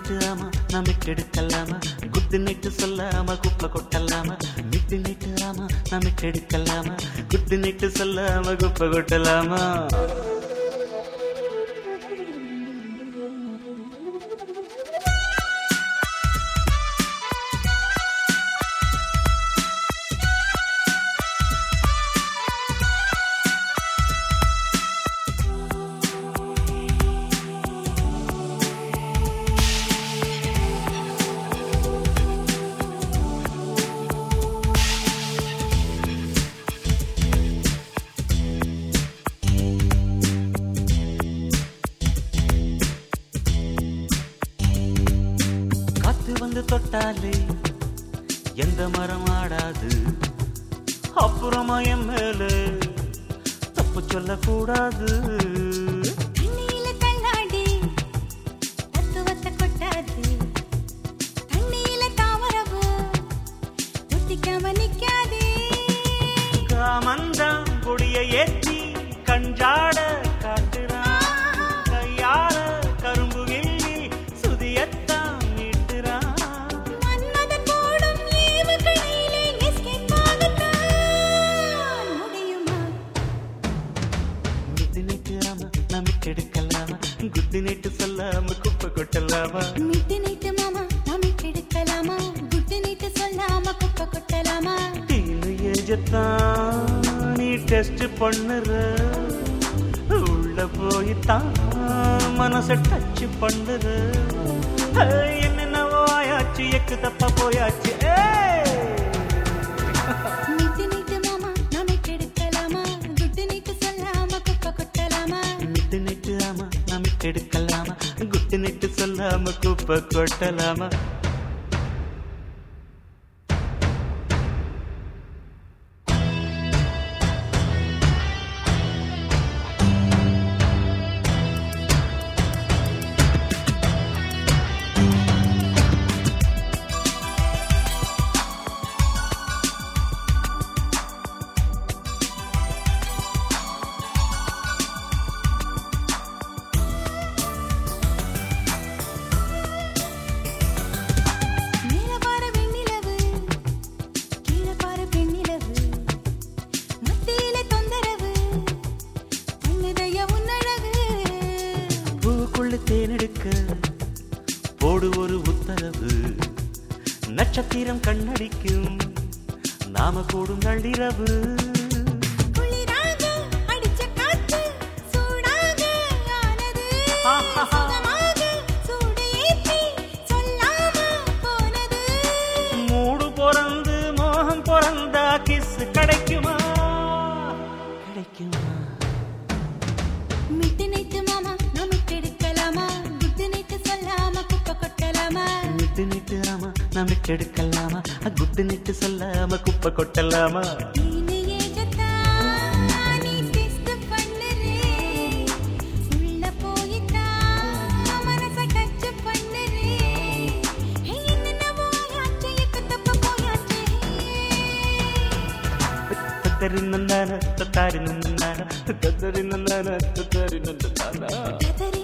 night ஆமா நான் மிட்டெடுக்கலாமா good night சொல்லாம குப்பை கொட்டலாமா மிட்டு நைட்டு ஆமா நான் மிட்டெடுக்கலாமா குட்டு நைட்டு சொல்லாம குப்பை கொட்டலாமா வந்து தொட்டாலே எந்த மரம் ஆடாது அப்புறமா என் மேல தப்பு சொல்லக்கூடாது காமந்தான் கொடிய ஏற்றி கஞ்சாட காட்டுறான் கையால கரும்பு கிள்ளி சுதியத்தான் எடுக்கலாமா குட்டு நைட்டு சொல்லாம குப்பை கொட்டலாமா மிட்டு நைட்டு மாமா நாம கெடுக்கலாமா குட்டு நைட்டு சொல்லாம குப்பை கொட்டலாமா தீனு ஏஜத்தான் நீ டெஸ்ட் பண்ணுற உள்ள போய்தான் மனச டச் பண்ணுற என்னென்னவோ ஆயாச்சு எக்கு தப்பா போயாச்சு எடுக்கலாமா குட்டு நைட்டு சொல்லாம குப்பை கொட்டலாமா தேனெடுக்க போடு ஒரு உத்தரவு நட்சத்திரம் கண்ணடிக்கும் நாம கூடும் நள்ளிரவு மூடு பொறந்து மோகம் பொறந்தா கிஸ் கிடைக்குமா கிடைக்குமா மிட்டு நைட்டு மாமா நாம கெடுக்கலாமா குட்டு நைட்டு சொல்லாம குப்பை கொட்டலாமா மிட்டு நைட்டு ஆமா நாம கெடுக்கலாமா குட்டு நைட்டு சொல்லாம குப்பை கொட்டலாமா தத்தரி நந்தான தத்தாரி நந்தான தத்தரி நந்தான தத்தாரி நந்தான